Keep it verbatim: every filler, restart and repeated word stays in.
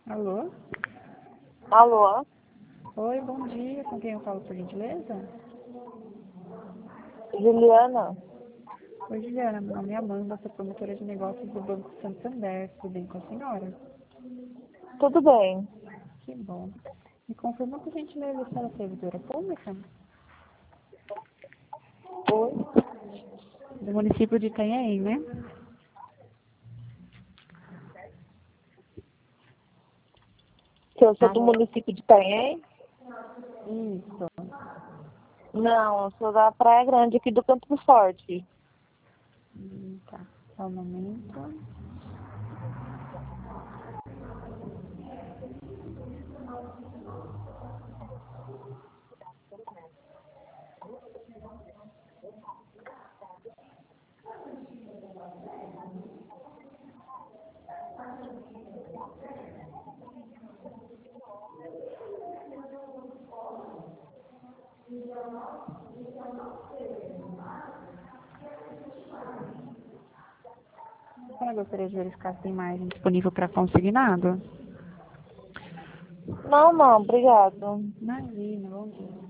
Alô? Alô? Oi, bom dia. Com quem eu falo, por gentileza? Juliana? Oi, Juliana. Meu nome é Amanda, sou promotora de negócios do Banco Santander. Tudo bem com a senhora? Tudo bem. Que bom. Me confirma, por gentileza, se ela é servidora pública? Oi? Do município de Itanhaém, né? Que eu sou do Alô? município de Itanhaém? Isso. Não, eu sou da Praia Grande, aqui do Campo Forte. Hum, tá. Só um momento. Eu gostaria de verificar se tem mais disponível para consignado. Não, não, obrigado. Imagina, bom dia.